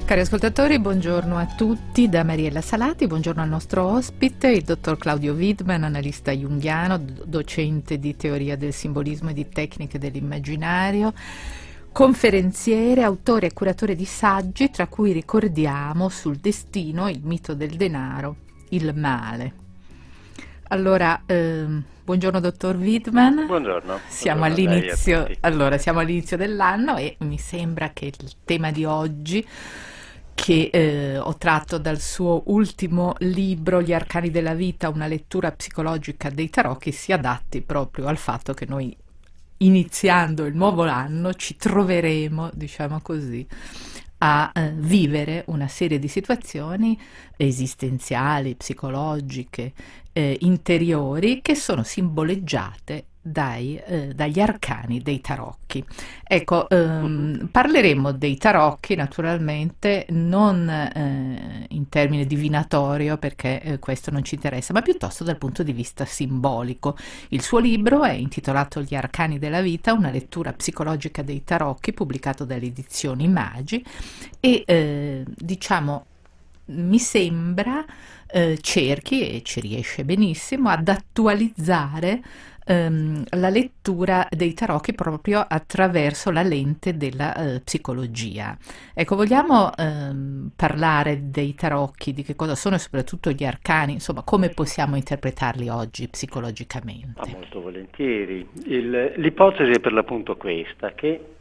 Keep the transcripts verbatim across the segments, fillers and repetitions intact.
Cari ascoltatori, buongiorno a tutti da Mariella Salati, buongiorno al nostro ospite, il dottor Claudio Widmann, analista junghiano, docente di teoria del simbolismo e di tecniche dell'immaginario, conferenziere, autore e curatore di saggi, tra cui ricordiamo Sul destino, il mito del denaro, il male. Allora, ehm, buongiorno dottor Widmann. Buongiorno. Siamo buongiorno all'inizio, allora, siamo all'inizio dell'anno e mi sembra che il tema di oggi, che eh, ho tratto dal suo ultimo libro Gli arcani della vita, una lettura psicologica dei tarocchi, si adatti proprio al fatto che noi, iniziando il nuovo anno, ci troveremo, diciamo così, a eh, vivere una serie di situazioni esistenziali, psicologiche, eh, interiori, che sono simboleggiate dai, eh, dagli arcani dei tarocchi. Ecco, ehm, parleremo dei tarocchi naturalmente non eh, in termine divinatorio, perché eh, questo non ci interessa, ma piuttosto dal punto di vista simbolico. Il suo libro è intitolato Gli arcani della vita, una lettura psicologica dei tarocchi, pubblicato dalle edizioni Magi, e eh, diciamo mi sembra eh, cerchi, e ci riesce benissimo, ad attualizzare ehm, la lettura dei tarocchi proprio attraverso la lente della eh, psicologia. Ecco, vogliamo ehm, parlare dei tarocchi, di che cosa sono e soprattutto gli arcani, insomma, come possiamo interpretarli oggi psicologicamente? Ah, molto volentieri. Il, l'ipotesi è per l'appunto questa, che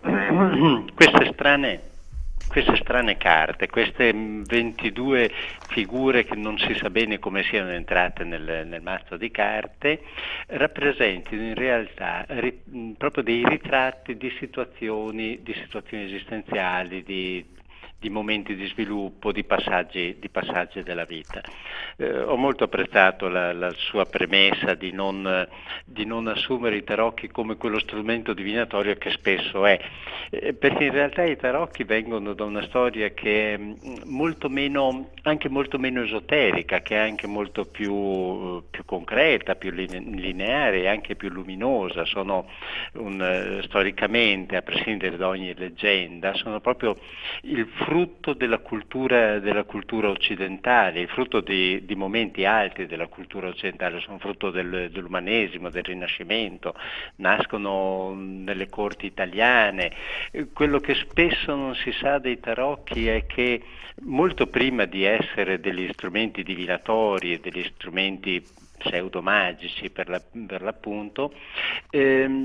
queste strane Queste strane carte, queste ventidue figure che non si sa bene come siano entrate nel, nel mazzo di carte, rappresentano in realtà ri, proprio dei ritratti di situazioni, di situazioni esistenziali, di, di momenti di sviluppo, di passaggi, di passaggi della vita. Eh, ho molto apprezzato la, la sua premessa di non, di non assumere i tarocchi come quello strumento divinatorio che spesso è, eh, perché in realtà i tarocchi vengono da una storia che è molto meno, anche molto meno esoterica, che è anche molto più, più concreta, più lineare e anche più luminosa. Sono un, storicamente, a prescindere da ogni leggenda, sono proprio il frutto della cultura, della cultura occidentale, il frutto di, di momenti alti della cultura occidentale, sono frutto del, dell'umanesimo, del Rinascimento, nascono nelle corti italiane. Quello che spesso non si sa dei tarocchi è che molto prima di essere degli strumenti divinatori e degli strumenti pseudomagici per, la, per l'appunto, ehm,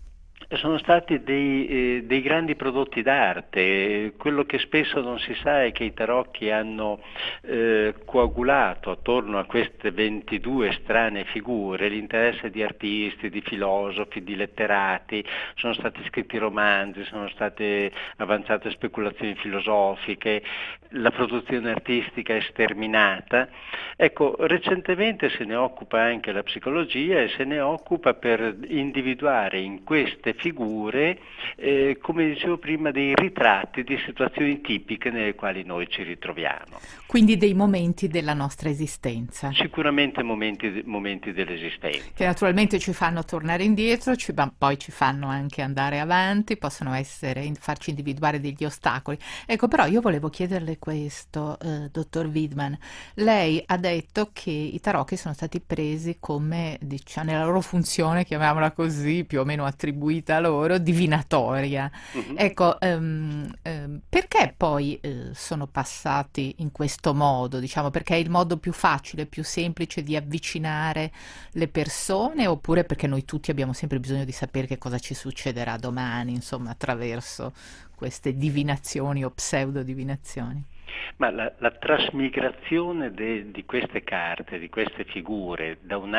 sono stati dei, eh, dei grandi prodotti d'arte. Quello che spesso non si sa è che i tarocchi hanno eh, coagulato attorno a queste ventidue strane figure l'interesse di artisti, di filosofi, di letterati, sono stati scritti romanzi, sono state avanzate speculazioni filosofiche, la produzione artistica è sterminata. Ecco, recentemente se ne occupa anche la psicologia e se ne occupa per individuare in queste figure, eh, come dicevo prima, dei ritratti di situazioni tipiche nelle quali noi ci ritroviamo. Quindi dei momenti della nostra esistenza. Sicuramente momenti, momenti dell'esistenza. Che naturalmente ci fanno tornare indietro, ci, ma poi ci fanno anche andare avanti, possono essere, farci individuare degli ostacoli. Ecco, però io volevo chiederle questo, eh, dottor Widmann. Lei ha detto che i tarocchi sono stati presi come, diciamo, nella loro funzione, chiamiamola così, più o meno attribuita a loro, divinatoria. Uh-huh. Ecco, um, um, perché poi uh, sono passati in questo modo, diciamo, perché è il modo più facile, più semplice di avvicinare le persone, oppure perché noi tutti abbiamo sempre bisogno di sapere che cosa ci succederà domani, insomma, attraverso queste divinazioni o pseudo divinazioni? Ma la, la trasmigrazione de, di queste carte, di queste figure, da un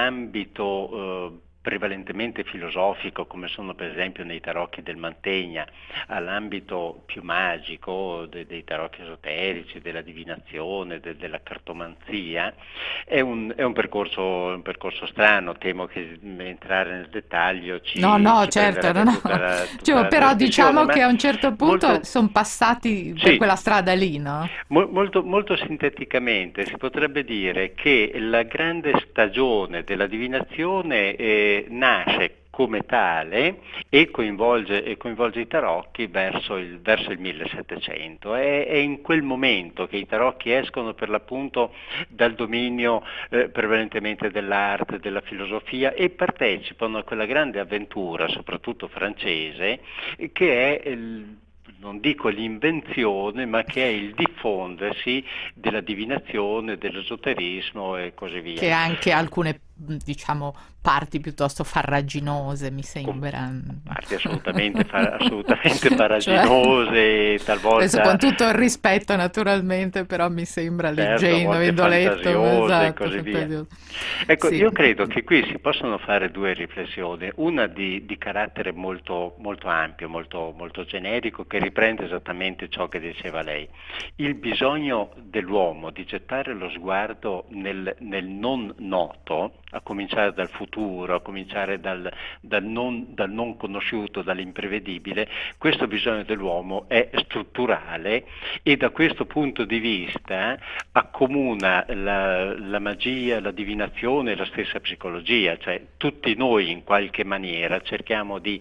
ambito eh, prevalentemente filosofico, come sono per esempio nei tarocchi del Mantegna, all'ambito più magico de, dei tarocchi esoterici, della divinazione, de, della cartomanzia, è un, è un percorso un percorso strano. Temo che entrare nel dettaglio ci no no ci certo no, no. Tutta la, tutta cioè, la però diciamo che a un certo punto molto, sono passati per sì, quella strada lì, no? Mo, molto, molto sinteticamente si potrebbe dire che la grande stagione della divinazione eh, nasce come tale e coinvolge, e coinvolge i tarocchi verso il, verso il millesettecento. È, è in quel momento che i tarocchi escono per l'appunto dal dominio eh, prevalentemente dell'arte, della filosofia, e partecipano a quella grande avventura, soprattutto francese, che è il, non dico l'invenzione, ma che è il diffondersi della divinazione, dell'esoterismo e così via. Che ha anche alcune, diciamo, parti piuttosto farraginose, mi sembra. Parti assolutamente, fa- assolutamente farraginose, cioè, talvolta... Adesso con tutto il rispetto naturalmente, però mi sembra certo, leggendo, vendoletto, esatto, e così via. Ecco, sì. Io credo che qui si possono fare due riflessioni, una di, di carattere molto, molto ampio, molto, molto generico, che riprende esattamente ciò che diceva lei. Il bisogno dell'uomo di gettare lo sguardo nel, nel non noto, a cominciare dal futuro, a cominciare dal, dal, non, dal non conosciuto, dall'imprevedibile. Questo bisogno dell'uomo è strutturale e da questo punto di vista accomuna la, la magia, la divinazione e la stessa psicologia, cioè tutti noi in qualche maniera cerchiamo di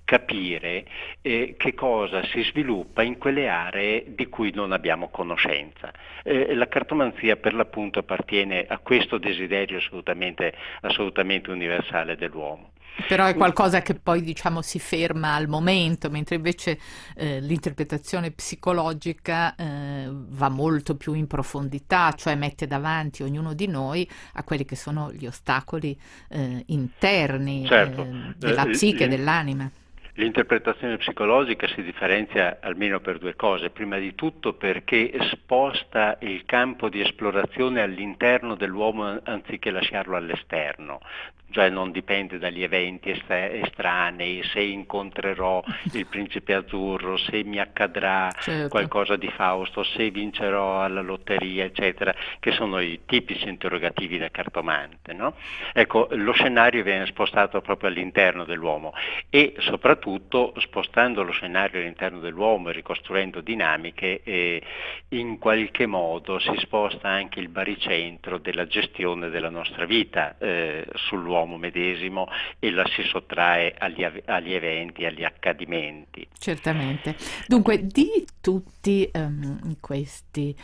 capire eh, che cosa si sviluppa in quelle aree di cui non abbiamo conoscenza. Eh, la cartomanzia per l'appunto appartiene a questo desiderio assolutamente, assolutamente universale dell'uomo. Però è qualcosa che poi, diciamo, si ferma al momento, mentre invece eh, l'interpretazione psicologica eh, va molto più in profondità, cioè mette davanti ognuno di noi a quelli che sono gli ostacoli eh, interni certo. eh, della psiche, dell'anima. L'interpretazione psicologica si differenzia almeno per due cose. Prima di tutto perché sposta il campo di esplorazione all'interno dell'uomo anziché lasciarlo all'esterno. Cioè non dipende dagli eventi estranei, se incontrerò il principe azzurro, se mi accadrà certo. qualcosa di Fausto, se vincerò alla lotteria, eccetera, che sono i tipici interrogativi da cartomante, no? Ecco, lo scenario viene spostato proprio all'interno dell'uomo e soprattutto spostando lo scenario all'interno dell'uomo e ricostruendo dinamiche, eh, in qualche modo si sposta anche il baricentro della gestione della nostra vita eh, sull'uomo medesimo e la si sottrae agli, agli eventi, agli accadimenti. Certamente. Dunque, di tutti um, questi,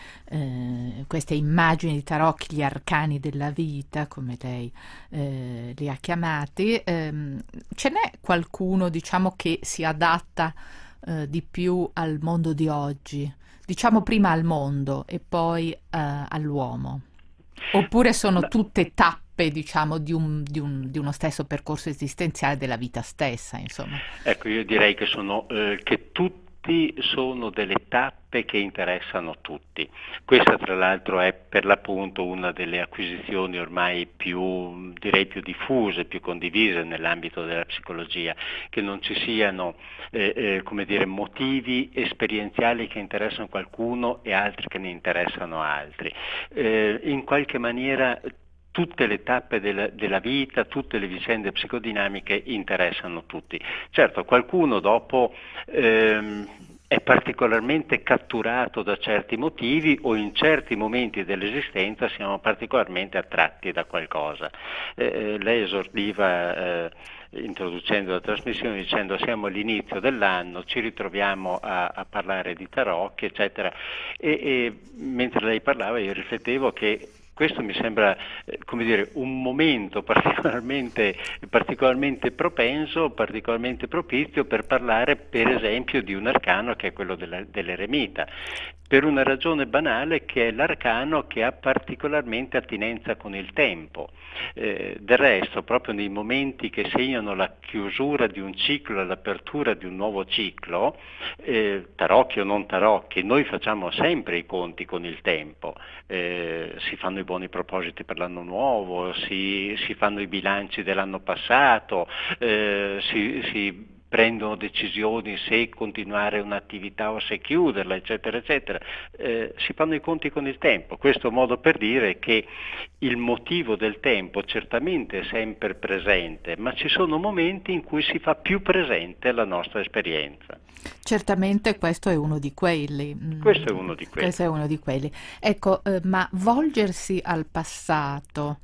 eh, queste immagini di tarocchi, gli arcani della vita, come lei eh, li ha chiamati, ehm, ce n'è qualcuno, diciamo, che si adatta eh, di più al mondo di oggi? Diciamo prima al mondo e poi eh, all'uomo? Oppure sono tutte tappe, diciamo, di, un, di, un, di uno stesso percorso esistenziale della vita stessa, insomma? Ecco, io direi che sono eh, che tutti sono delle tappe che interessano tutti. Questa tra l'altro è per l'appunto una delle acquisizioni ormai più, direi più diffuse, più condivise nell'ambito della psicologia, che non ci siano eh, eh, come dire, motivi esperienziali che interessano qualcuno e altri che ne interessano altri. Eh, in qualche maniera tutte le tappe della, della vita, tutte le vicende psicodinamiche interessano tutti. Certo, qualcuno dopo ehm, è particolarmente catturato da certi motivi o in certi momenti dell'esistenza siamo particolarmente attratti da qualcosa. Eh, lei esordiva eh, introducendo la trasmissione dicendo siamo all'inizio dell'anno, ci ritroviamo a, a parlare di tarocchi, eccetera, e, e mentre lei parlava io riflettevo che questo mi sembra eh, come dire, un momento particolarmente, particolarmente propenso, particolarmente propizio per parlare per esempio di un arcano che è quello della, dell'eremita, per una ragione banale che è l'arcano che ha particolarmente attinenza con il tempo. Eh, del resto, proprio nei momenti che segnano la chiusura di un ciclo, l'apertura di un nuovo ciclo, eh, tarocchi o non tarocchi, noi facciamo sempre i conti con il tempo, eh, si fanno i buoni propositi per l'anno nuovo, si, si fanno i bilanci dell'anno passato, eh, si, si prendono decisioni se continuare un'attività o se chiuderla, eccetera, eccetera. Eh, si fanno i conti con il tempo. Questo è un modo per dire che il motivo del tempo certamente è sempre presente, ma ci sono momenti in cui si fa più presente la nostra esperienza. Certamente questo è uno di quelli. Questo è uno di quelli. Questo è uno di quelli. Ecco, eh, ma volgersi al passato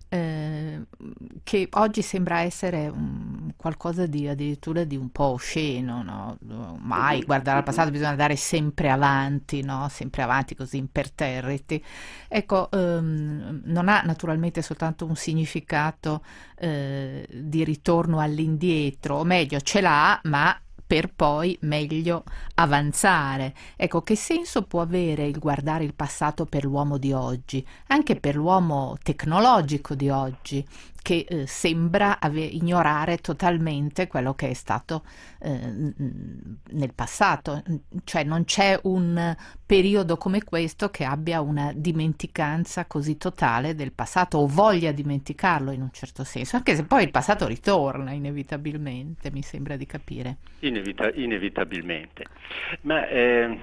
eh, che oggi sembra essere un, qualcosa di addirittura di un po' osceno, no? Mai Mhm, guardare al mhm. passato, bisogna andare sempre avanti, no? Sempre avanti così imperterriti. Ecco, ehm, non ha naturalmente soltanto un significato eh, di ritorno all'indietro, o meglio, ce l'ha, ma per poi meglio avanzare. Ecco, che senso può avere il guardare il passato per l'uomo di oggi, anche per l'uomo tecnologico di oggi, che eh, sembra ave- ignorare totalmente quello che è stato eh, n- nel passato. Cioè non c'è un periodo come questo che abbia una dimenticanza così totale del passato o voglia dimenticarlo in un certo senso, anche se poi il passato ritorna inevitabilmente, mi sembra di capire. Inevita- inevitabilmente. Ma eh,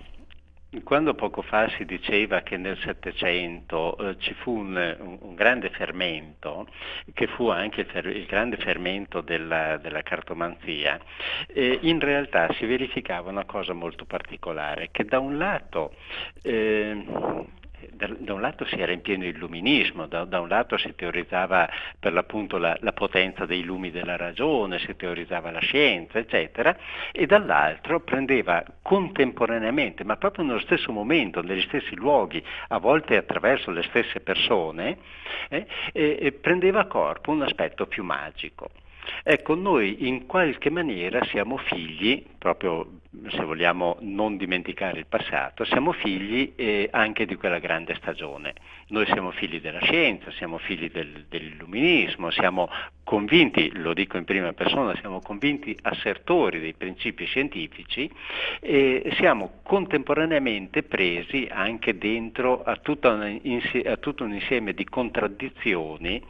quando poco fa si diceva che nel Settecento eh, ci fu un, un- un grande fermento, che fu anche il, fer- il grande fermento della, della cartomanzia, eh, in realtà si verificava una cosa molto particolare, che da un lato eh, da, da un lato si era in pieno illuminismo, da, da un lato si teorizzava per l'appunto la, la potenza dei lumi della ragione, si teorizzava la scienza, eccetera, e dall'altro prendeva contemporaneamente, ma proprio nello stesso momento, negli stessi luoghi, a volte attraverso le stesse persone, eh, e, e prendeva corpo un aspetto più magico. Ecco, noi in qualche maniera siamo figli, proprio se vogliamo non dimenticare il passato, siamo figli eh, anche di quella grande stagione. Noi siamo figli della scienza, siamo figli del, dell'illuminismo, siamo convinti, lo dico in prima persona, siamo convinti assertori dei principi scientifici e siamo contemporaneamente presi anche dentro a, tutta una, a tutto un insieme di contraddizioni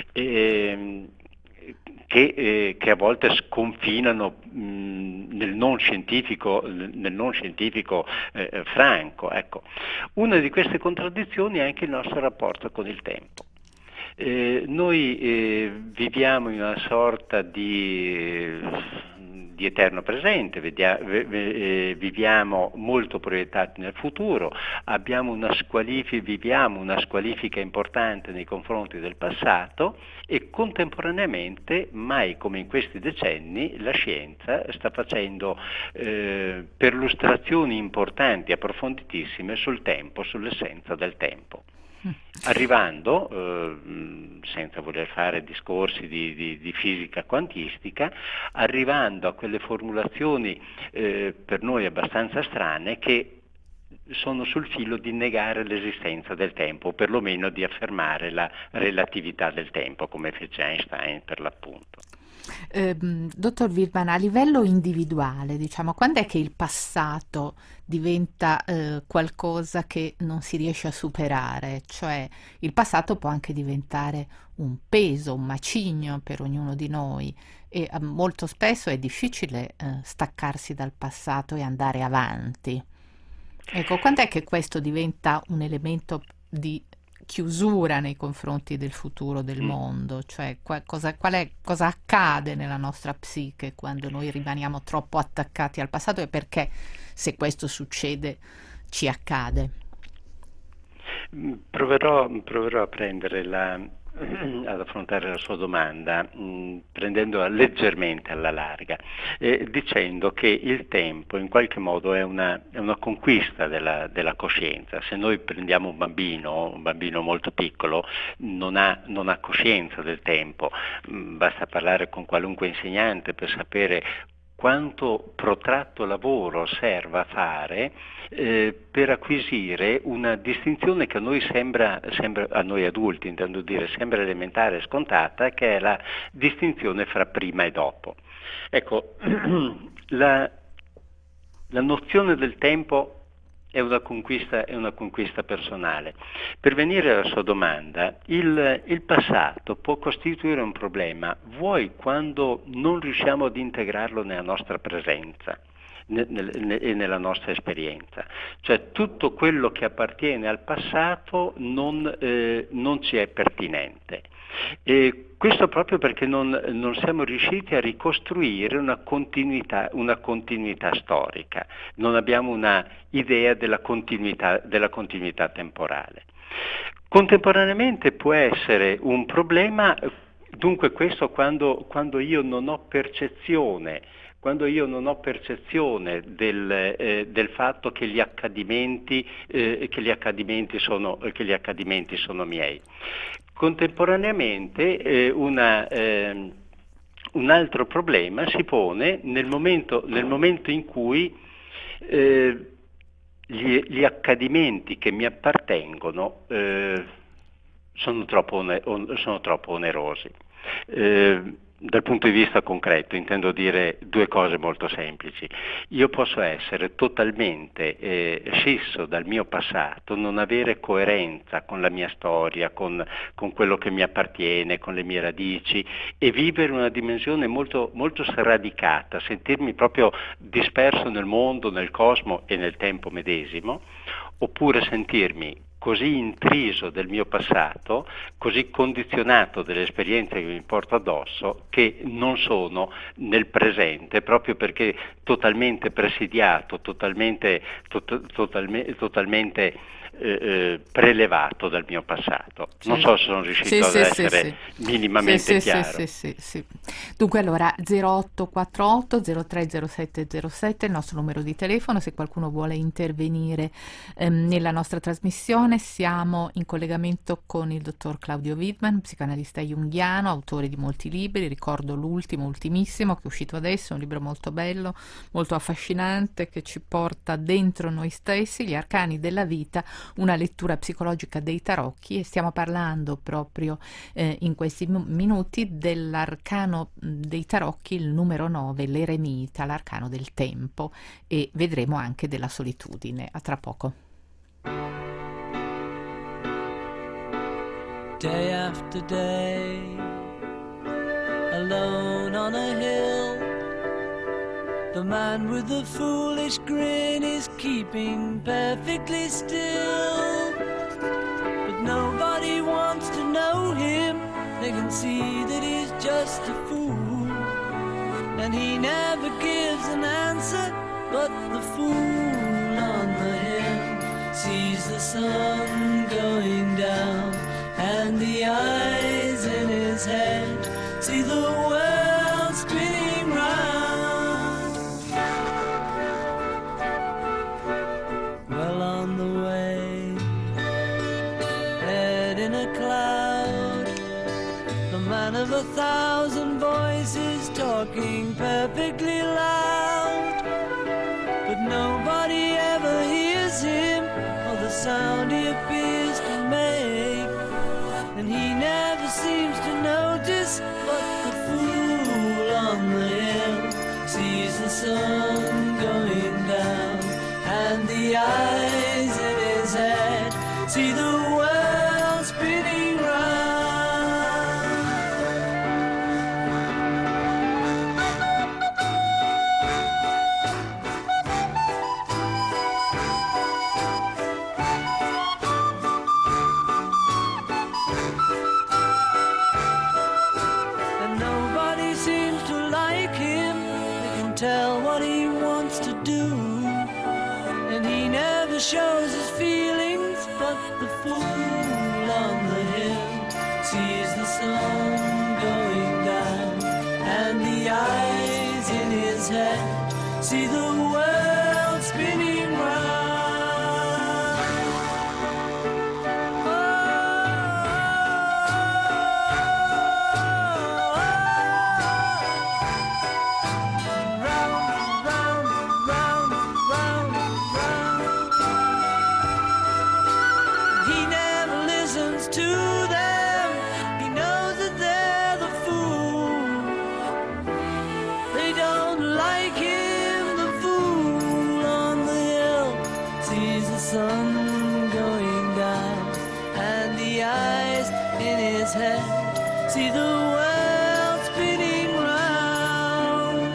eh, che, eh, che a volte sconfinano mh, nel non scientifico, nel non scientifico eh, franco. Ecco. Una di queste contraddizioni è anche il nostro rapporto con il tempo. Eh, noi eh, viviamo in una sorta di, di eterno presente, vedia, ve, ve, eh, viviamo molto proiettati nel futuro, abbiamo una squalifica, viviamo una squalifica importante nei confronti del passato e contemporaneamente, mai come in questi decenni, la scienza sta facendo eh, perlustrazioni importanti, approfonditissime sul tempo, sull'essenza del tempo. Arrivando, eh, senza voler fare discorsi di, di, di fisica quantistica, arrivando a quelle formulazioni eh, per noi abbastanza strane che sono sul filo di negare l'esistenza del tempo, o perlomeno di affermare la relatività del tempo, come fece Einstein per l'appunto. Eh, dottor Wirtman, a livello individuale, diciamo, quando è che il passato diventa eh, qualcosa che non si riesce a superare? Cioè, il passato può anche diventare un peso, un macigno per ognuno di noi e eh, molto spesso è difficile eh, staccarsi dal passato e andare avanti. Ecco, quando è che questo diventa un elemento di chiusura nei confronti del futuro del Mm. mondo? Cioè, qua- cosa, qual è, cosa accade nella nostra psiche quando noi rimaniamo troppo attaccati al passato e perché, se questo succede, ci accade? Proverò, proverò a prendere la, ad affrontare la sua domanda mh, prendendola leggermente alla larga, eh, dicendo che il tempo in qualche modo è una, è una conquista della, della coscienza. Se noi prendiamo un bambino, un bambino molto piccolo, non ha, non ha coscienza del tempo, mh, basta parlare con qualunque insegnante per sapere quanto protratto lavoro serva a fare eh, per acquisire una distinzione che a noi sembra, sembra, a noi adulti intendo dire, sembra elementare e scontata, che è la distinzione fra prima e dopo. Ecco, la, la nozione del tempo è una conquista, è una conquista personale. Per venire alla sua domanda, il, il passato può costituire un problema, vuoi quando non riusciamo ad integrarlo nella nostra presenza e nella nostra esperienza, cioè tutto quello che appartiene al passato non, eh, non ci è pertinente. E questo proprio perché non, non siamo riusciti a ricostruire una continuità, una continuità storica, non abbiamo una idea della continuità, della continuità temporale. Contemporaneamente può essere un problema, dunque questo quando, quando io non ho percezione, quando io non ho percezione del, eh, del fatto che gli accadimenti, eh, che gli accadimenti sono, che gli accadimenti sono miei. Contemporaneamente eh, una, eh, un altro problema si pone nel momento, nel momento in cui eh, Gli, gli accadimenti che mi appartengono eh, sono, troppo one, on, sono troppo onerosi. Eh, dal punto di vista concreto intendo dire due cose molto semplici. Io posso essere totalmente eh, scisso dal mio passato, non avere coerenza con la mia storia, con, con quello che mi appartiene, con le mie radici, e vivere una dimensione molto, molto sradicata, sentirmi proprio disperso nel mondo, nel cosmo e nel tempo medesimo, oppure sentirmi così intriso del mio passato, così condizionato dalle esperienze che mi porto addosso, che non sono nel presente, proprio perché totalmente presidiato, totalmente, to- totalme- totalmente eh, eh, prelevato dal mio passato. Sì. Non so se sono riuscito Sì, ad sì, essere sì, minimamente sì, sì, chiaro. sì, sì, sì, sì. Dunque allora zero otto quattro otto zero tre zero sette zero sette è il nostro numero di telefono, se qualcuno vuole intervenire ehm, nella nostra trasmissione. Siamo in collegamento con il dottor Claudio Wittmann, psicanalista junghiano, autore di molti libri. Ricordo l'ultimo, ultimissimo, che è uscito adesso, un libro molto bello, molto affascinante, che ci porta dentro noi stessi, Gli arcani della vita, una lettura psicologica dei tarocchi, e stiamo parlando proprio eh, in questi mu- minuti dell'arcano dei tarocchi, il numero nove, l'eremita, l'arcano del tempo, e vedremo anche della solitudine. A tra poco. Day after day, alone on a hill, the man with the foolish grin is keeping perfectly still. But nobody wants to know him, they can see that he's just a fool. And he never gives an answer, but the fool on the hill sees the sun going down, and the eyes in his head see the world spinning round. Well on the way, head in a cloud, the man of a thousand voices talking perfectly loud. But nobody ever hears him, or the sound he appears to make. And he never seems to notice, but the fool on the hill sees the sun going down, and the eyes in his head see the world spinning round. Tell what he wants to do, and he never shows his feelings, but the fool on the hill sees the sun going down, and the eyes in his head see the world spinning round. See the world spinning round.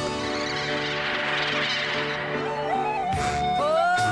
Oh,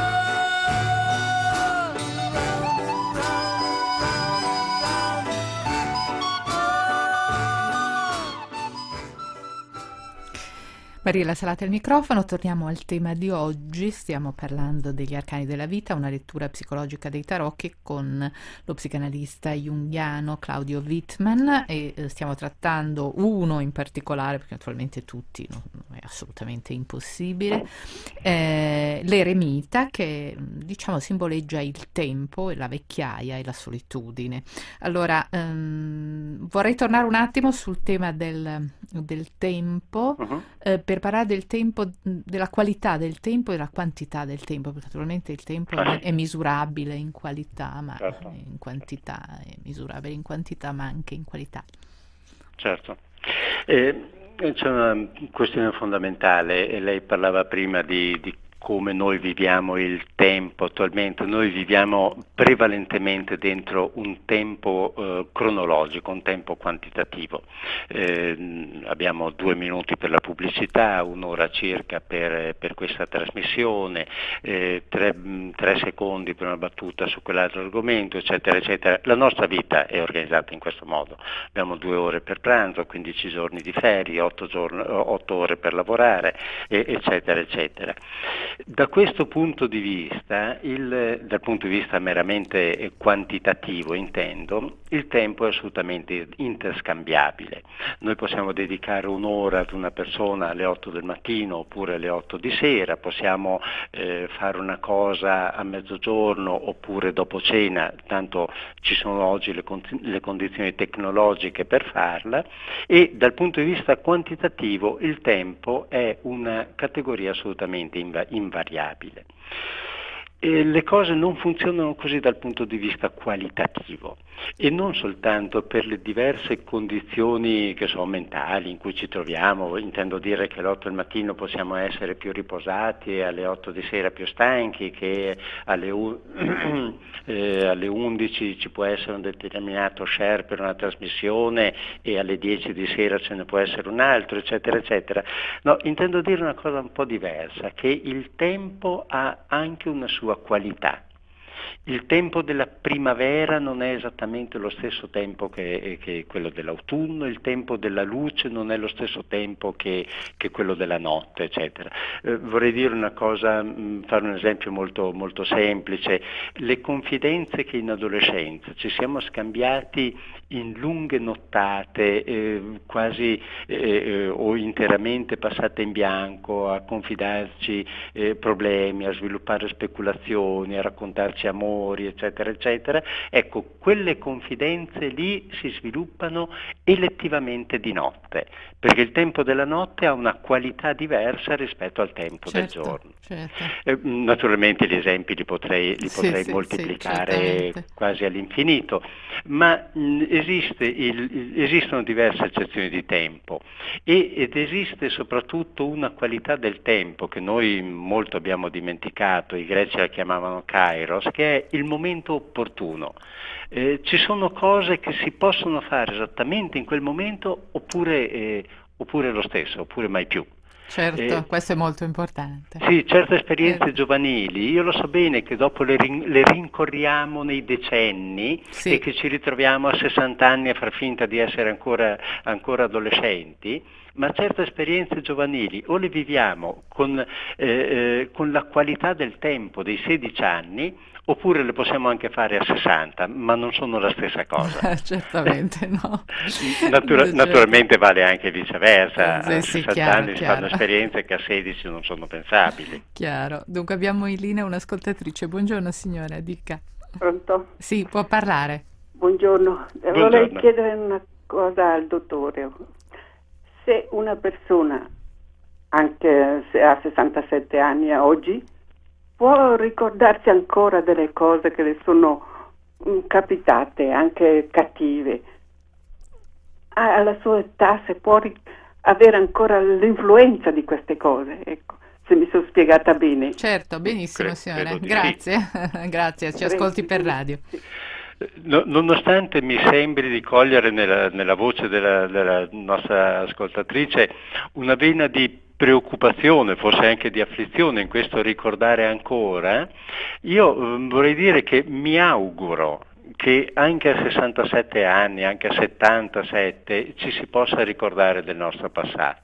round, round, round, round. Oh. Mariella Salata al microfono, torniamo al tema di oggi, stiamo parlando degli arcani della vita, una lettura psicologica dei tarocchi con lo psicanalista junghiano Claudio Wittmann e eh, stiamo trattando uno in particolare, perché naturalmente tutti no, è assolutamente impossibile, eh, l'eremita che diciamo simboleggia il tempo e la vecchiaia e la solitudine. Allora ehm, vorrei tornare un attimo sul tema del, del tempo, Uh-huh. eh, per parlare del tempo, della qualità del tempo e della quantità del tempo, perché naturalmente il tempo Ah, è, è misurabile in qualità, ma certo, in quantità, è misurabile in quantità, ma anche in qualità. certo. Eh, c'è una questione fondamentale, e lei parlava prima di, di come noi viviamo il tempo attualmente. Noi viviamo prevalentemente dentro un tempo eh, cronologico, un tempo quantitativo. Eh, abbiamo due minuti per la pubblicità, un'ora circa per, per questa trasmissione, eh, tre, tre secondi per una battuta su quell'altro argomento, eccetera, eccetera. La nostra vita è organizzata in questo modo. Abbiamo due ore per pranzo, quindici giorni di ferie, otto, giorni, otto ore per lavorare, e, eccetera, eccetera. Da questo punto di vista, il, dal punto di vista meramente quantitativo intendo, il tempo è assolutamente interscambiabile. Noi possiamo dedicare un'ora ad una persona alle otto del mattino oppure alle otto di sera, possiamo eh, fare una cosa a mezzogiorno oppure dopo cena, tanto ci sono oggi le, con- le condizioni tecnologiche per farla, e dal punto di vista quantitativo il tempo è una categoria assolutamente inva- invariabile. E le cose non funzionano così dal punto di vista qualitativo, e non soltanto per le diverse condizioni che sono mentali in cui ci troviamo. Intendo dire che alle otto del mattino possiamo essere più riposati e alle otto di sera più stanchi, che alle, u- eh, alle undici ci può essere un determinato share per una trasmissione e alle dieci di sera ce ne può essere un altro, eccetera, eccetera. No, intendo dire una cosa un po' diversa, che il tempo ha anche una sua qualità. Il tempo della primavera non è esattamente lo stesso tempo che, che quello dell'autunno, il tempo della luce non è lo stesso tempo che, che quello della notte, eccetera. Eh, vorrei dire una cosa, mh, fare un esempio molto, molto semplice. Le confidenze che in adolescenza ci siamo scambiati in lunghe nottate, eh, quasi eh, o interamente passate in bianco, a confidarci eh, problemi, a sviluppare speculazioni, a raccontarci amori, eccetera, eccetera. Ecco, quelle confidenze lì si sviluppano elettivamente di notte, perché il tempo della notte ha una qualità diversa rispetto al tempo Certo, del giorno. certo. Eh, naturalmente gli esempi li potrei, li Sì, potrei sì, sì, moltiplicare certamente. quasi all'infinito, ma mh, esiste il- il- esistono diverse accezioni di tempo, e, ed esiste soprattutto una qualità del tempo che noi molto abbiamo dimenticato, i greci la chiamavano kairos, che è il momento opportuno. Eh, ci sono cose che si possono fare esattamente in quel momento, oppure, eh, oppure lo stesso, oppure mai più. Certo, Eh, questo è molto importante. sì, certe Eh, esperienze giovanili, io lo so bene che dopo le, rin- le rincorriamo nei decenni, e sì, che ci ritroviamo a sessanta anni a far finta di essere ancora, ancora adolescenti, ma certe esperienze giovanili o le viviamo con, eh, eh, con la qualità del tempo dei sedici anni, oppure le possiamo anche fare a sessanta, ma non sono la stessa cosa. certamente no. Natura- Certo. naturalmente vale anche viceversa, Eh, a sì, sessanta chiaro, anni si fanno chiaro. esperienze che a sedici non sono pensabili. Chiaro. Dunque abbiamo in linea un'ascoltatrice. Buongiorno signora, dica. Pronto? Sì, può parlare. Buongiorno. Eh, Vorrei Buongiorno. chiedere una cosa al dottore. Se una persona, anche se ha sessantasette anni a oggi, può ricordarsi ancora delle cose che le sono mm, capitate, anche cattive, Ah, alla sua età, se può ri- avere ancora l'influenza di queste cose, ecco, se mi sono spiegata bene. Certo, benissimo Cre- signora. credo di Grazie. Grazie, ci ascolti per radio. Sì. No- nonostante mi sembri di cogliere nella, nella voce della, della nostra ascoltatrice una vena di preoccupazione, forse anche di afflizione in questo ricordare ancora, io eh, vorrei dire che mi auguro che anche a sessantasette anni, anche a settantasette, ci si possa ricordare del nostro passato.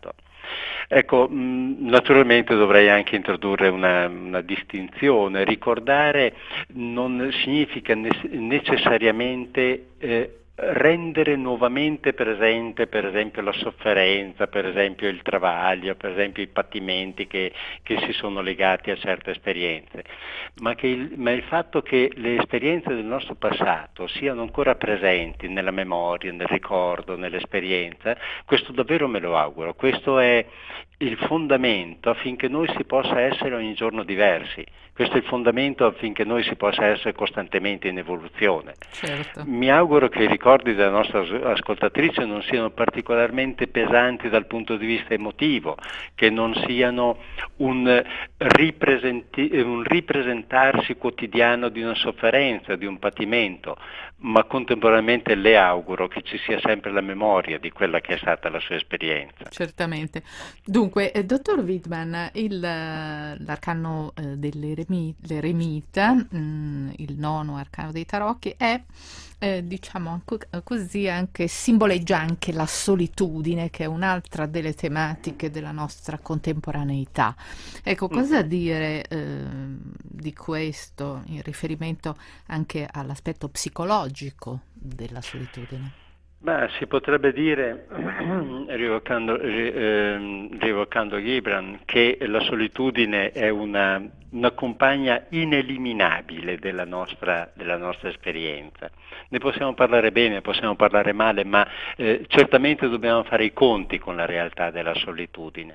Ecco, mh, naturalmente dovrei anche introdurre una, una distinzione. Ricordare non significa ne- necessariamente eh, rendere nuovamente presente, per esempio, la sofferenza, per esempio il travaglio, per esempio i patimenti che, che si sono legati a certe esperienze, ma, che il, ma il fatto che le esperienze del nostro passato siano ancora presenti nella memoria, nel ricordo, nell'esperienza, questo davvero me lo auguro. Questo è il fondamento affinché noi si possa essere ogni giorno diversi. Questo è il fondamento affinché noi si possa essere costantemente in evoluzione. Certo. Mi auguro che i ricordi della nostra ascoltatrice non siano particolarmente pesanti dal punto di vista emotivo, che non siano un, ripresenti- un ripresentarsi quotidiano di una sofferenza, di un patimento, ma contemporaneamente le auguro che ci sia sempre la memoria di quella che è stata la sua esperienza. Certamente. Dunque, eh, dottor Widmann, il, eh, l'arcano eh, dell'eremita, mm, il nono arcano dei tarocchi, è, eh, diciamo, anco- così anche simboleggia anche la solitudine, che è un'altra delle tematiche della nostra contemporaneità. Ecco, cosa dire eh, di questo in riferimento anche all'aspetto psicologico della solitudine? Beh, si potrebbe dire, rievocando, ri- ehm, rievocando Gibran, che la solitudine è una, una compagna ineliminabile della nostra, della nostra esperienza. Ne possiamo parlare bene, possiamo parlare male, ma eh, certamente dobbiamo fare i conti con la realtà della solitudine.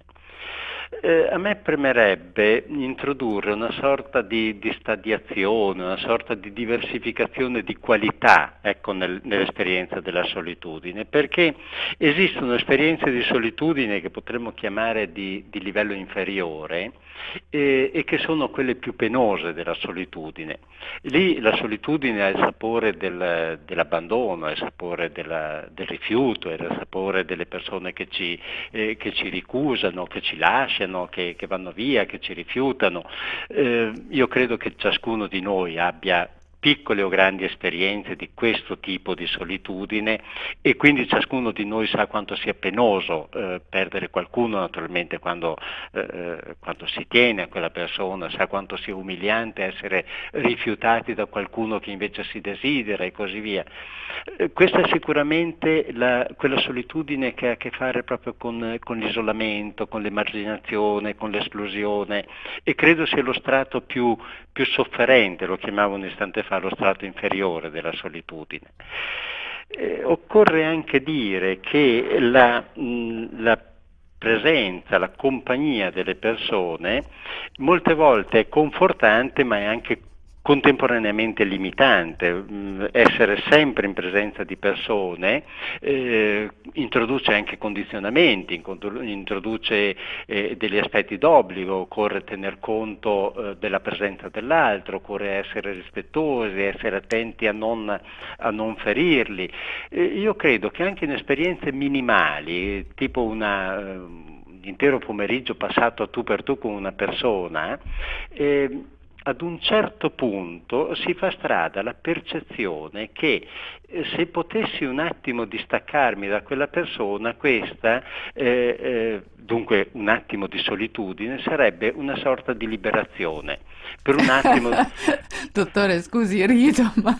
Eh, a me premerebbe introdurre una sorta di, di stadiazione, una sorta di diversificazione di qualità, ecco, nel, nell'esperienza della solitudine, perché esistono esperienze di solitudine che potremmo chiamare di, di livello inferiore eh, e che sono quelle più penose della solitudine. Lì la solitudine ha il sapore del, dell'abbandono, ha il sapore della, del rifiuto, ha il sapore delle persone che ci, eh, che ci ricusano, che ci lasciano, che, che vanno via, che ci rifiutano. Eh, io credo che ciascuno di noi abbia piccole o grandi esperienze di questo tipo di solitudine e quindi ciascuno di noi sa quanto sia penoso eh, perdere qualcuno, naturalmente quando, eh, quando si tiene a quella persona, sa quanto sia umiliante essere rifiutati da qualcuno che invece si desidera e così via. Eh, questa è sicuramente la, quella solitudine che ha a che fare proprio con, con l'isolamento, con l'emarginazione, con l'esclusione, e credo sia lo strato più, più sofferente, lo chiamavo un istante fa, lo strato inferiore della solitudine. Eh, occorre anche dire che la, mh, la presenza, la compagnia delle persone molte volte è confortante, ma è anche contemporaneamente limitante. Mh, essere sempre in presenza di persone eh, introduce anche condizionamenti, introduce eh, degli aspetti d'obbligo, occorre tener conto eh, della presenza dell'altro, occorre essere rispettosi, essere attenti a non, a non ferirli. Eh, io credo che anche in esperienze minimali, tipo una... Eh, un intero pomeriggio passato a tu per tu con una persona, eh, ad un certo punto si fa strada la percezione che eh, se potessi un attimo distaccarmi da quella persona, questa, eh, eh, dunque un attimo di solitudine, sarebbe una sorta di liberazione. Per un attimo... Dottore, scusi, rido, ma...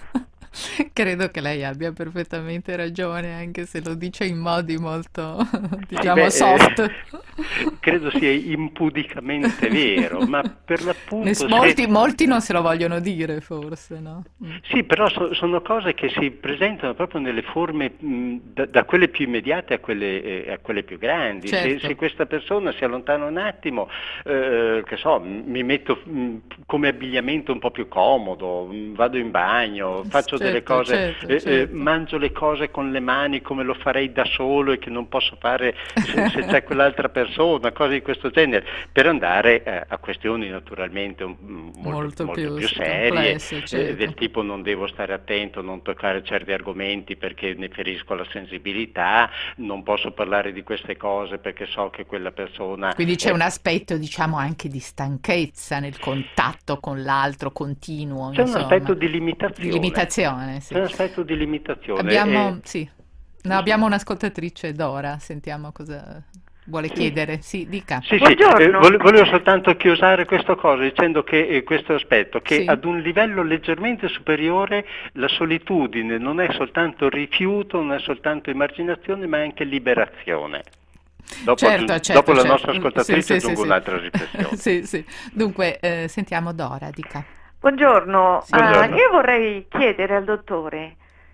credo che lei abbia perfettamente ragione, anche se lo dice in modi molto, diciamo, beh, soft. Eh, credo sia impudicamente vero, ma per l'appunto... Se... Molti, molti non se lo vogliono dire, forse, no? Sì, però so, sono cose che si presentano proprio nelle forme, mh, da, da quelle più immediate a quelle, eh, a quelle più grandi. Certo. Se, se questa persona si allontana un attimo, eh, che so, mi metto mh, come abbigliamento un po' più comodo, mh, vado in bagno, faccio certo, delle cose, certo, eh, certo. eh, mangio le cose con le mani come lo farei da solo e che non posso fare se, se c'è quell'altra persona, cose di questo genere, per andare eh, a questioni naturalmente un, molto, molto, molto più, più serie, complesse, certo. eh, del tipo non devo stare attento, non toccare certi argomenti perché ne ferisco la sensibilità, non posso parlare di queste cose perché so che quella persona... Quindi c'è è... un aspetto, diciamo, anche di stanchezza nel contatto con l'altro continuo. C'è insomma. un aspetto di limitazione. Di limitazione, sì. C'è un aspetto di limitazione. Abbiamo, e... sì. No, abbiamo un'ascoltatrice, Dora, sentiamo cosa... vuole chiedere, sì, dica. Sì, sì, eh, vole- volevo soltanto chiusare questa cosa dicendo che eh, questo aspetto, che Sì. ad un livello leggermente superiore la solitudine non è soltanto rifiuto, non è soltanto emarginazione, ma è anche liberazione. Dopo, Certo, aggiung- certo, dopo la certo. nostra ascoltatrice Sì, sì, aggiungo sì, sì. un'altra riflessione. Sì, sì. Dunque, eh, sentiamo Dora, dica. Buongiorno, Sì. eh, Buongiorno. io vorrei chiedere al dottore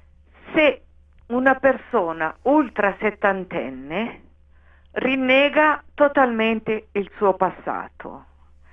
se una persona ultra settantenne rinnega totalmente il suo passato,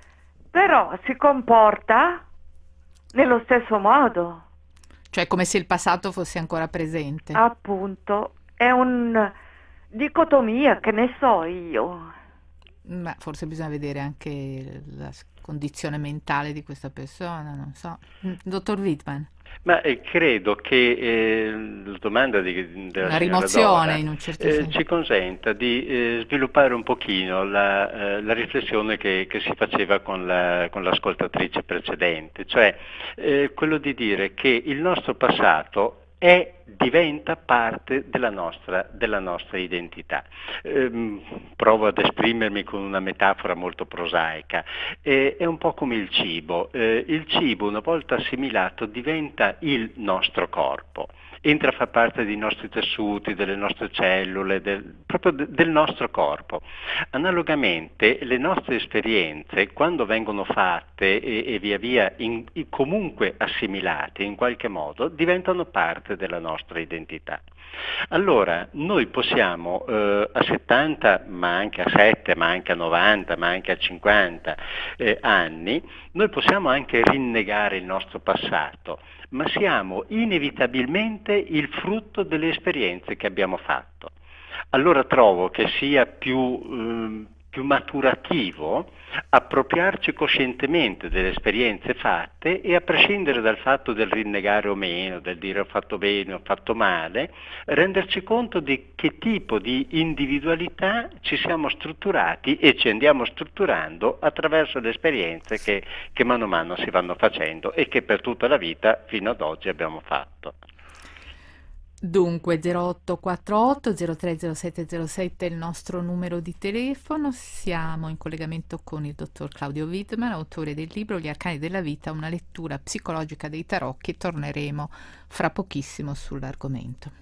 però si comporta nello stesso modo. Cioè come se il passato fosse ancora presente. Appunto, è una dicotomia, che ne so io. Ma forse bisogna vedere anche la s- condizione mentale di questa persona, non so. Mm, Dottor Wittmann, Ma eh, credo che eh, la domanda di, della una signora rimozione Dora, in un certo eh, senso. ci consenta di eh, sviluppare un pochino la, eh, la riflessione che, che si faceva con, la, con l'ascoltatrice precedente, cioè eh, quello di dire che il nostro passato è, diventa parte della nostra, della nostra identità. Ehm, provo ad esprimermi con una metafora molto prosaica. Eh, è un po' come il cibo. Eh, il cibo, una volta assimilato, diventa il nostro corpo. Entra a far parte dei nostri tessuti, delle nostre cellule, del, proprio de, del nostro corpo. Analogamente, le nostre esperienze, quando vengono fatte e, e via via in, in, comunque assimilate in qualche modo, diventano parte della nostra identità. Allora, noi possiamo eh, a settanta, ma anche a sette, ma anche a novanta, ma anche a cinquanta eh, anni, noi possiamo anche rinnegare il nostro passato, ma siamo inevitabilmente il frutto delle esperienze che abbiamo fatto. Allora trovo che sia più, eh, più maturativo appropriarci coscientemente delle esperienze fatte e, a prescindere dal fatto del rinnegare o meno, del dire ho fatto bene, ho fatto male, renderci conto di che tipo di individualità ci siamo strutturati e ci andiamo strutturando attraverso le esperienze che, che mano a mano si vanno facendo e che per tutta la vita fino ad oggi abbiamo fatto. Dunque zero otto quattro otto zero tre zero sette zero sette è il nostro numero di telefono. Siamo in collegamento con il dottor Claudio Wittmann, autore del libro Gli arcani della vita, una lettura psicologica dei tarocchi. Torneremo fra pochissimo sull'argomento.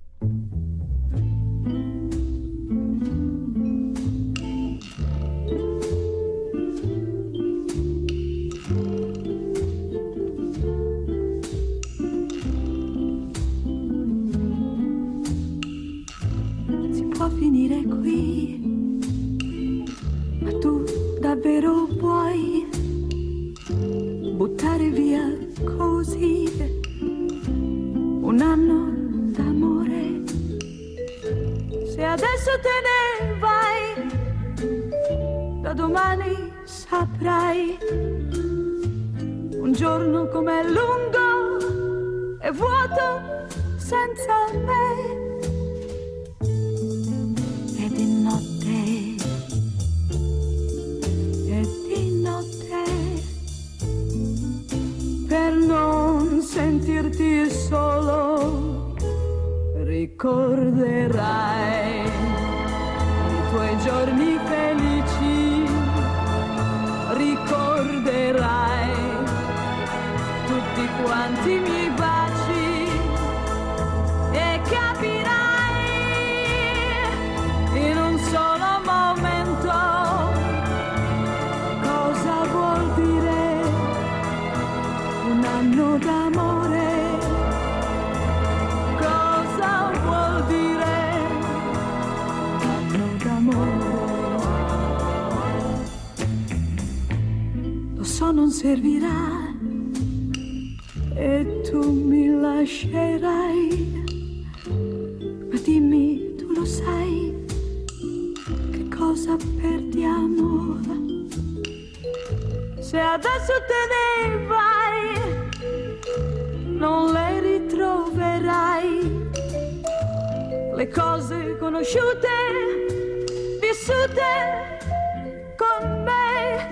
Può finire qui, ma tu davvero vuoi buttare via così un anno d'amore? Se adesso te ne vai, da domani saprai un giorno com'è lungo e vuoto senza me. Per non sentirti solo, ricorderai i tuoi giorni felici, ricorderai tutti quanti i miei baci e capirai in un solo momento cosa vuol dire un anno d'amore, cosa vuol dire un anno d'amore. Lo so non servirà e tu mi lascerai, ma dimmi, tu lo sai che cosa perdiamo? Se adesso te ne vai, non le ritroverai, le cose conosciute, vissute con me.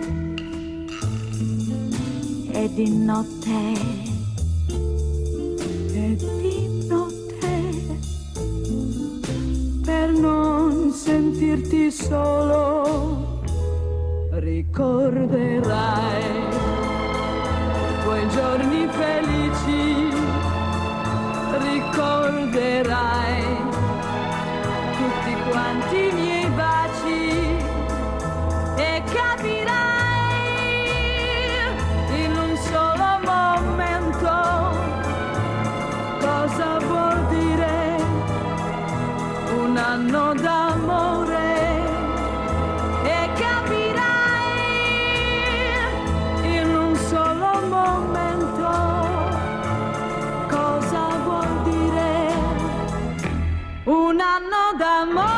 E di notte, e di notte, per non sentire sentirti solo, ricorderai quei giorni felici, ricorderai tutti quanti i miei baci e capirai in un solo momento cosa vuol dire un anno d'amore, e capirai in un solo momento cosa vuol dire un anno d'amore.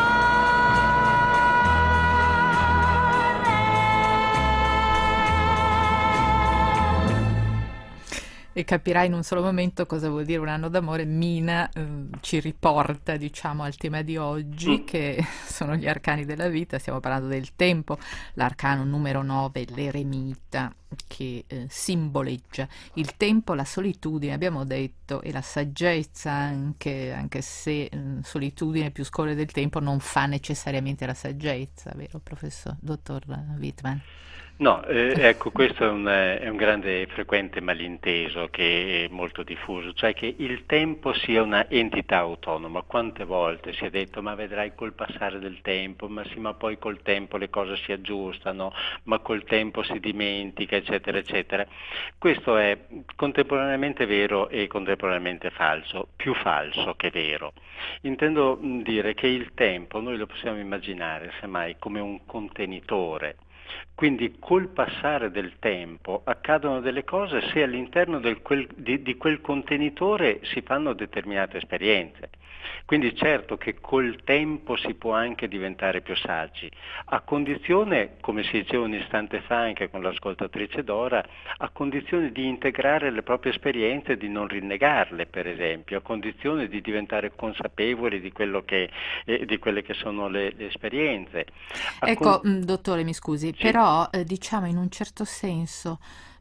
E capirai in un solo momento cosa vuol dire un anno d'amore. Mina eh, ci riporta, diciamo, al tema di oggi, mm. che sono gli arcani della vita. Stiamo parlando del tempo, l'arcano numero nove, l'eremita, che eh, simboleggia il tempo, la solitudine, abbiamo detto, e la saggezza, anche, anche se eh, solitudine più scorrere del tempo non fa necessariamente la saggezza, vero professor, dottor Wittmann? No, eh, ecco, questo è un, è un grande e frequente malinteso che è molto diffuso, cioè che il tempo sia una entità autonoma. Quante volte si è detto ma vedrai col passare del tempo, ma sì, ma poi col tempo le cose si aggiustano, ma col tempo si dimentica, eccetera, eccetera. Questo è contemporaneamente vero e contemporaneamente falso, più falso che vero. Intendo dire che il tempo noi lo possiamo immaginare semmai come un contenitore. Quindi col passare del tempo accadono delle cose se all'interno del quel, di, di quel contenitore si fanno determinate esperienze. Quindi certo che col tempo si può anche diventare più saggi, a condizione, come si diceva un istante fa anche con l'ascoltatrice Dora, a condizione di integrare le proprie esperienze e di non rinnegarle, per esempio, a condizione di diventare consapevoli di quello che, eh, di quelle che sono le, le esperienze. A ecco, con... dottore, mi scusi, sì. però eh, diciamo in un certo senso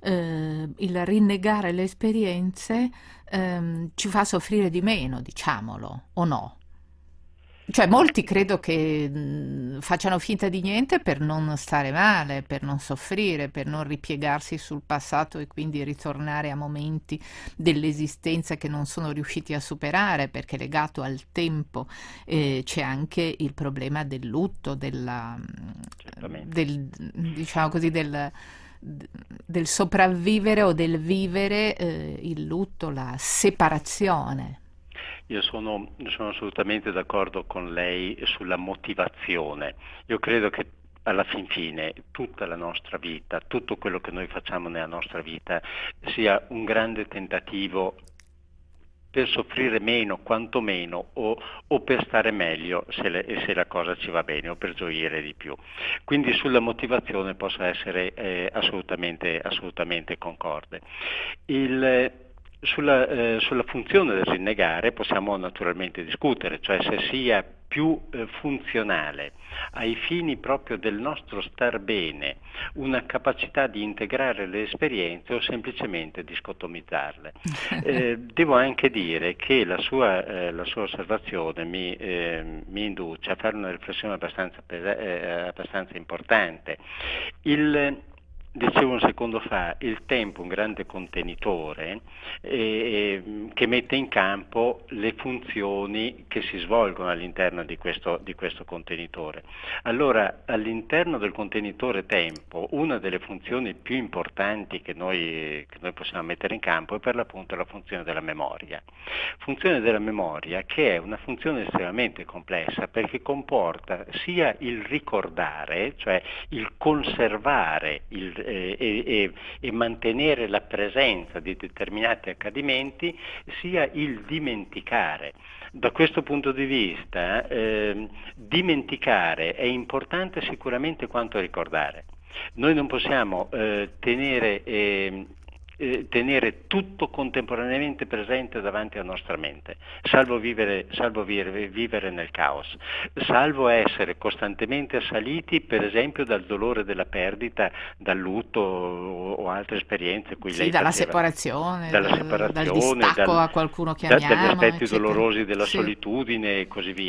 eh, il rinnegare le esperienze ehm, ci fa soffrire di meno, diciamolo, o no? Cioè molti credo che mh, facciano finta di niente per non stare male, per non soffrire, per non ripiegarsi sul passato e quindi ritornare a momenti dell'esistenza che non sono riusciti a superare, perché legato al tempo eh, c'è anche il problema del lutto, della, del, diciamo così, del, del sopravvivere o del vivere eh, il lutto, la separazione. Io sono, sono assolutamente d'accordo con lei sulla motivazione. Io credo che alla fin fine tutta la nostra vita, tutto quello che noi facciamo nella nostra vita sia un grande tentativo per soffrire meno, quantomeno, o, o per stare meglio se, le, se la cosa ci va bene, o per gioire di più. Quindi sulla motivazione posso essere eh, assolutamente, assolutamente concorde. Il, Sulla, eh, sulla funzione del rinnegare possiamo naturalmente discutere, cioè se sia più eh, funzionale ai fini proprio del nostro star bene una capacità di integrare le esperienze o semplicemente di scotomizzarle. Eh, devo anche dire che la sua, eh, la sua osservazione mi, eh, mi induce a fare una riflessione abbastanza, pesa- eh, abbastanza importante. Il Dicevo un secondo fa, il tempo è un grande contenitore eh, che mette in campo le funzioni che si svolgono all'interno di questo, di questo contenitore. Allora, all'interno del contenitore tempo, una delle funzioni più importanti che noi, che noi possiamo mettere in campo è per l'appunto la funzione della memoria. Funzione della memoria che è una funzione estremamente complessa perché comporta sia il ricordare, cioè il conservare il E, e, e mantenere la presenza di determinati accadimenti, sia il dimenticare. Da questo punto di vista eh, dimenticare è importante sicuramente quanto ricordare. Noi non possiamo eh, tenere eh, Eh, tenere tutto contemporaneamente presente davanti alla nostra mente, salvo vivere, salvo vivere, vivere nel caos, salvo essere costantemente assaliti per esempio dal dolore della perdita, dal lutto o, o altre esperienze cui sì, lei dalla faceva, separazione, dalla dal, separazione, dal distacco dal, a qualcuno che da, amiamo, dagli aspetti eccetera. dolorosi della sì. solitudine e così via.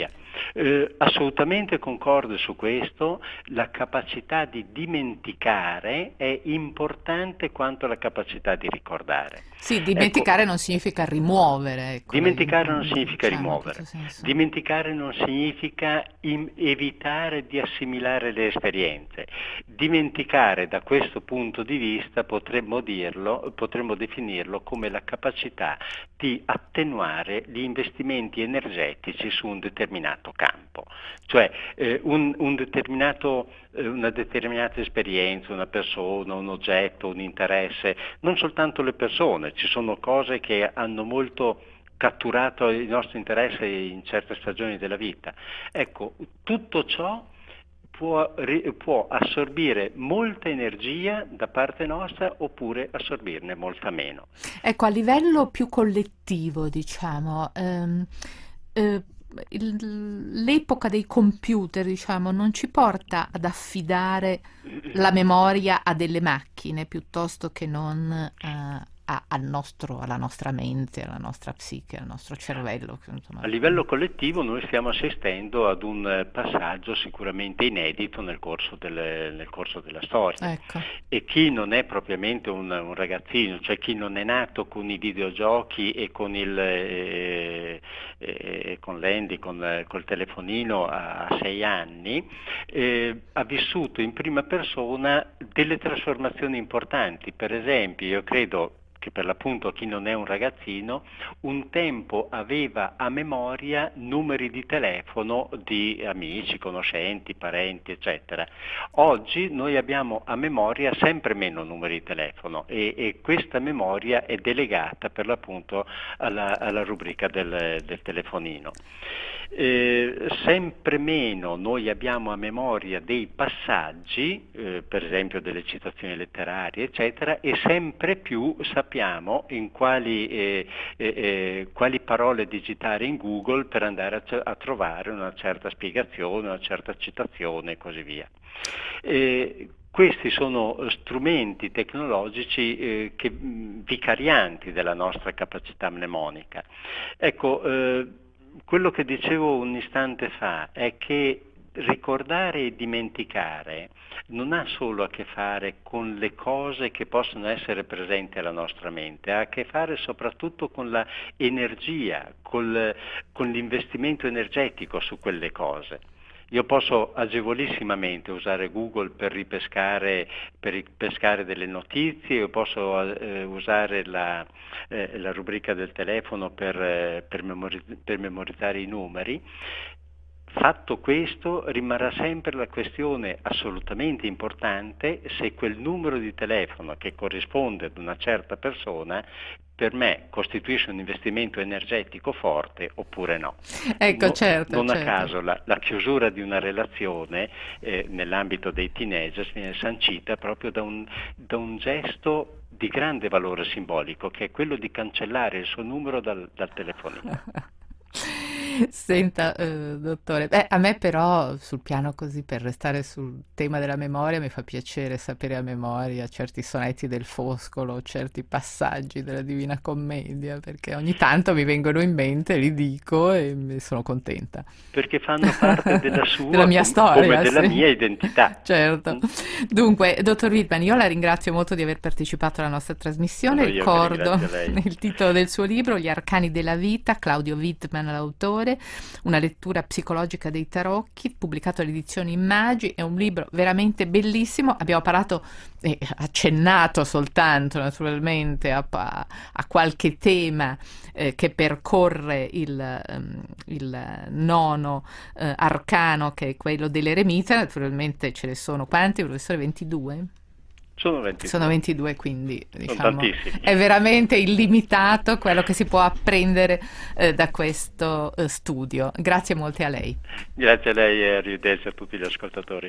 Eh, assolutamente concordo su questo, la capacità di dimenticare è importante quanto la capacità di ricordare. Sì, dimenticare ecco, non significa rimuovere. Ecco, dimenticare non significa diciamo, rimuovere, dimenticare non significa in, evitare di assimilare le esperienze. Dimenticare da questo punto di vista potremmo dirlo, potremmo definirlo come la capacità di attenuare gli investimenti energetici su un determinato campo, cioè eh, un, un determinato, eh, una determinata esperienza, una persona, un oggetto, un interesse, non soltanto le persone, ci sono cose che hanno molto catturato il nostro interesse in certe stagioni della vita. Ecco, tutto ciò può, può assorbire molta energia da parte nostra oppure assorbirne molta meno. Ecco, a livello più collettivo, diciamo, ehm, eh, il- l'epoca dei computer, diciamo, non ci porta ad affidare la memoria a delle macchine piuttosto che non eh, a- al nostro, alla nostra mente, alla nostra psiche, al nostro cervello. che, insomma, A livello collettivo noi stiamo assistendo ad un eh, passaggio sicuramente inedito nel corso, del- nel corso della storia. Ecco. E chi non è propriamente un, un ragazzino, cioè chi non è nato con i videogiochi e con il eh, eh, con l'handy, con eh, col telefonino a, a sei anni, eh, ha vissuto in prima persona delle trasformazioni importanti. Per esempio, io credo che per l'appunto chi non è un ragazzino, un tempo aveva a memoria numeri di telefono di amici, conoscenti, parenti, eccetera. Oggi noi abbiamo a memoria sempre meno numeri di telefono e, e questa memoria è delegata per l'appunto alla, alla rubrica del, del telefonino. Eh, sempre meno noi abbiamo a memoria dei passaggi, eh, per esempio delle citazioni letterarie, eccetera, e sempre più sappiamo in quali, eh, eh, eh, quali parole digitare in Google per andare a, a trovare una certa spiegazione, una certa citazione e così via. Eh, Questi sono strumenti tecnologici eh, che, mh, vicarianti della nostra capacità mnemonica. Ecco, eh, quello che dicevo un istante fa è che ricordare e dimenticare non ha solo a che fare con le cose che possono essere presenti alla nostra mente, ha a che fare soprattutto con la energia, col, con l'investimento energetico su quelle cose. Io posso agevolissimamente usare Google per ripescare, per ripescare delle notizie, io posso eh, usare la, eh, la rubrica del telefono per, eh, per, memoriz- per memorizzare i numeri. Fatto questo, rimarrà sempre la questione assolutamente importante se quel numero di telefono che corrisponde ad una certa persona per me costituisce un investimento energetico forte oppure no. Ecco, No- certo, non certo. a caso la, la chiusura di una relazione eh, nell'ambito dei teenagers viene sancita proprio da un, da un gesto di grande valore simbolico, che è quello di cancellare il suo numero dal, dal telefonino. Senta, eh, dottore, beh, a me però sul piano così, per restare sul tema della memoria, mi fa piacere sapere a memoria certi sonetti del Foscolo, certi passaggi della Divina Commedia, perché ogni tanto mi vengono in mente, li dico e mi sono contenta. Perché fanno parte della sua Della mia com- storia, come della sì. mia identità. Certo. Dunque, dottor Wittmann, io la ringrazio molto di aver partecipato alla nostra trasmissione. Sono io che Ricordo ringrazio lei. il titolo del suo libro, Gli arcani della vita, Claudio Wittmann l'autore, una lettura psicologica dei tarocchi, pubblicato alle edizioni Immagi. È un libro veramente bellissimo. Abbiamo parlato, eh, accennato soltanto naturalmente a, a- a qualche tema eh, che percorre il, ehm, il nono eh, arcano, che è quello dell'eremita. Naturalmente ce ne sono quanti, professore? ventidue? Sono ventidue. Sono ventidue, quindi Sono diciamo tantissimi. è veramente illimitato quello che si può apprendere eh, da questo eh, studio. Grazie molte a lei. Grazie a lei e arrivederci a tutti gli ascoltatori.